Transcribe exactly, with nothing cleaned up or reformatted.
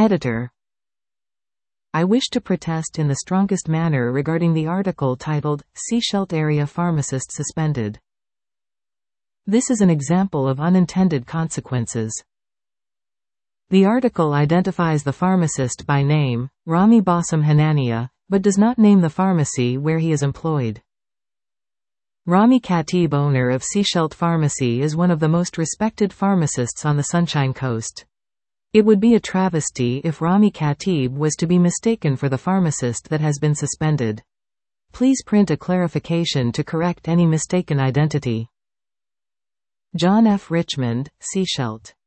Editor. I wish to protest in the strongest manner regarding the article titled, Sechelt Area Pharmacist Suspended. This is an example of unintended consequences. The article identifies the pharmacist by name, Rami Bassam Hanania, but does not name the pharmacy where he is employed. Rami Khatib, owner of Sechelt Pharmacy, is one of the most respected pharmacists on the Sunshine Coast. It would be a travesty if Rami Khatib was to be mistaken for the pharmacist that has been suspended. Please print a clarification to correct any mistaken identity. John F. Richmond, Sechelt.